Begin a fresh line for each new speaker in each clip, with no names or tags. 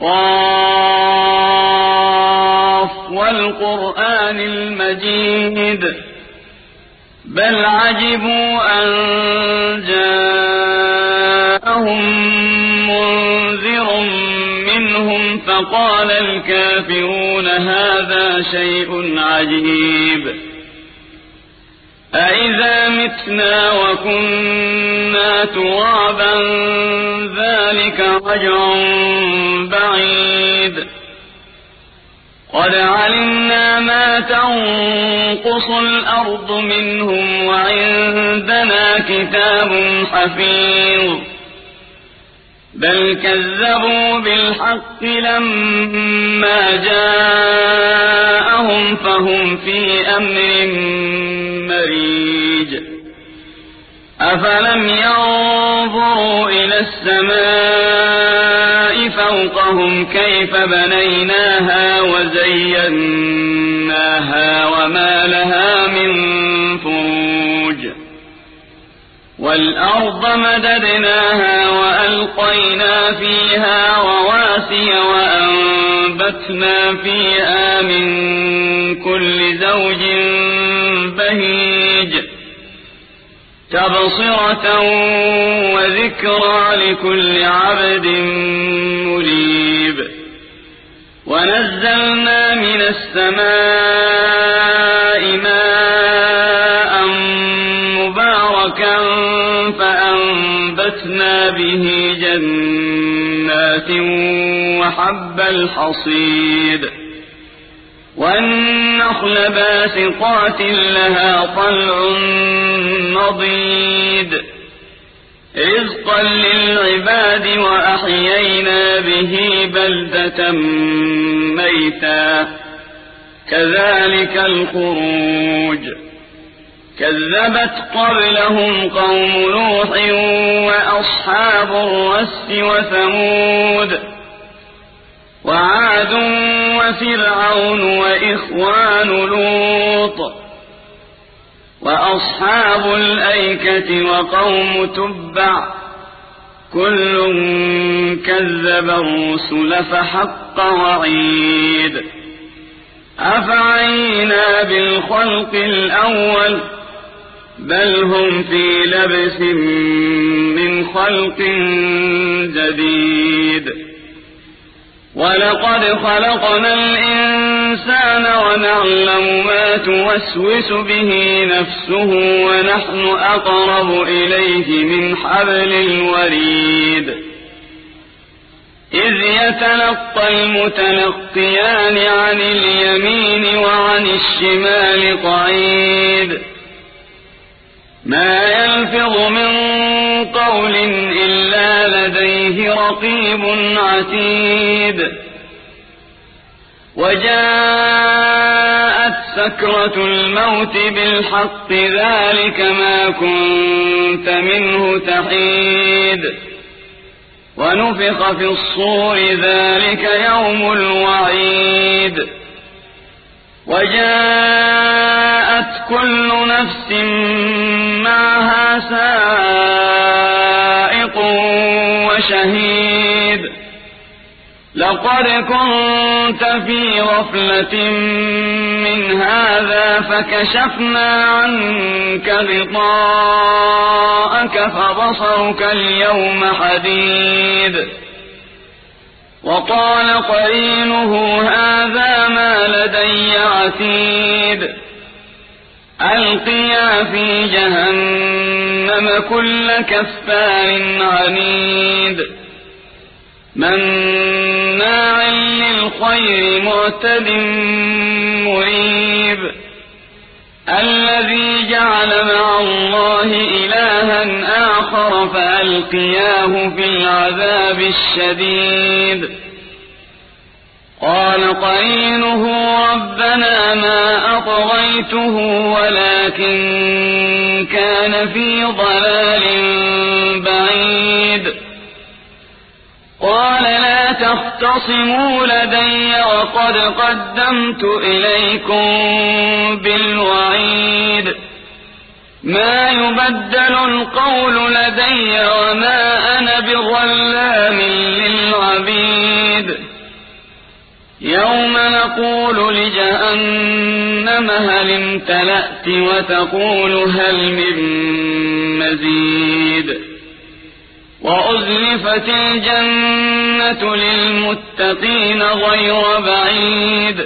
قاف والقرآن المجيد بل عجبوا أن جاءهم منذر منهم فقال الكافرون هذا شيء عجيب أإذا متنا وكنا ترابا ذلك رجع بعيد قد علمنا ما تنقص الأرض منهم وعندنا كتاب حفيظ بل كذبوا بالحق لما جاءهم فهم في أمر مريج أفلم ينظروا إلى السماء فوقهم كيف بنيناها وزيناها وما لها من فروج والأرض مددناها وألقينا فيها رواسي وأنبتنا فيها من كل زوج بهيج تبصرة وذكرى لكل عبد منيب ونزلنا من السماء ماء مباركا فأنبتنا به جنات وحب الحصيد والنخل باسقات لها طلع نضيد رزقا للعباد وأحيينا به بلدة ميتا كذلك الخروج كذبت قبلهم قوم نوح وأصحاب الرس وثمود وعاد وفرعون وإخوان لوط وأصحاب الأيكة وقوم تبع كل كذب الرسل فحق وعيد أفعينا بالخلق الأول بل هم في لبس من خلق جديد ولقد خلقنا الإنسان ونعلم ما توسوس به نفسه ونحن أقرب إليه من حبل الوريد إذ يتلقى المتلقيان عن اليمين وعن الشمال قعيد ما يلفظ من قول إلا لديه رقيب عتيد وجاءت سكرة الموت بالحق ذلك ما كنت منه تحيد ونفخ في الصور ذلك يوم الوعيد وجاءت كل نفس معها سائق وشهيد لقد كنت في غفلة من هذا فكشفنا عنك غطاءك فبصرك اليوم حديد وقال قرينه هذا ما لدي عتيد ألقيا في جهنم كل كفار عنيد مناع للخير معتد مريب الذي جعل مع الله إلها آخر فألقياه في العذاب الشديد قال قرينه ربنا ما أطغيته ولكن كان في ضلال بعيد قال لا تختصموا لدي وقد قدمت إليكم بالوعيد ما يبدل القول لدي وما أنا بظلام للعبيد يقول لجهنم هل امتلأت وتقول هل من مزيد وأزلفت الجنة للمتقين غير بعيد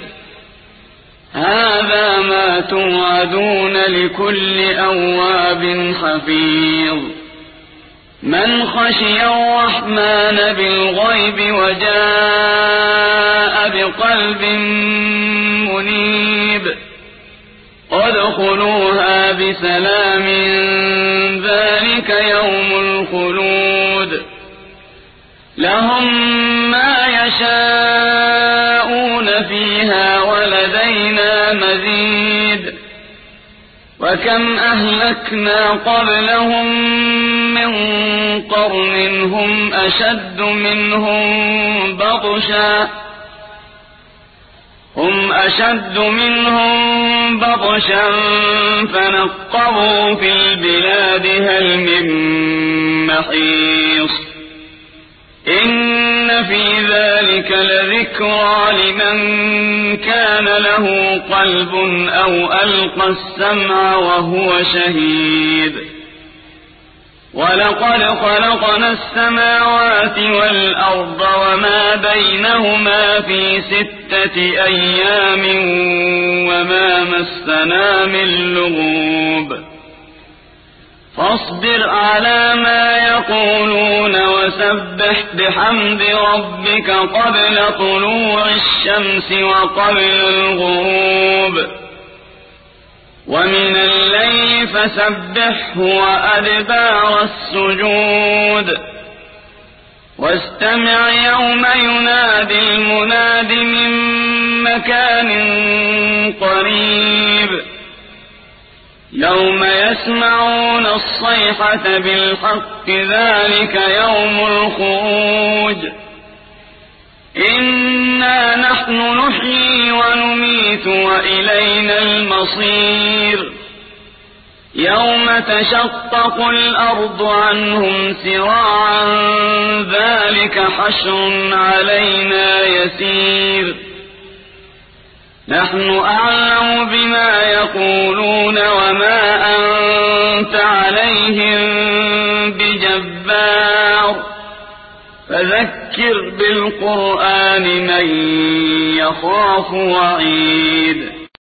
هذا ما توعدون لكل أواب حفيظ من خشي الرحمن بالغيب وجاء بقلب منيب ادخلوها بسلام ذلك يوم الخلود لهم ما يشاءون فيها ولدينا مزيد وكم أهلكنا قبلهم من قرن هم أشد منهم بطشا فنقبوا في البلاد هل من محيص إن في ذلك لذكرى لمن كان له قلب أو ألقى السمع وهو شهيد ولقد خلقنا السماوات والأرض وما بينهما في 6 أيام وما مسنا من لغوب فاصبر على ما يقولون وسبح بحمد ربك قبل طلوع الشمس وقبل الغروب ومن الليل فسبحه وأدبار السجود واستمع يوم ينادي المناد من مكان قريب يوم يسمعون الصيحة بالحق ذلك يوم الخروج إنا نحن نحيي ونميت وإلينا المصير يوم تشقق الأرض عنهم سراعا ذلك حشر علينا يسير نحن أعلم بما يقولون وما أنت عليهم بجبار فذكر بالقرآن من يخاف وعيد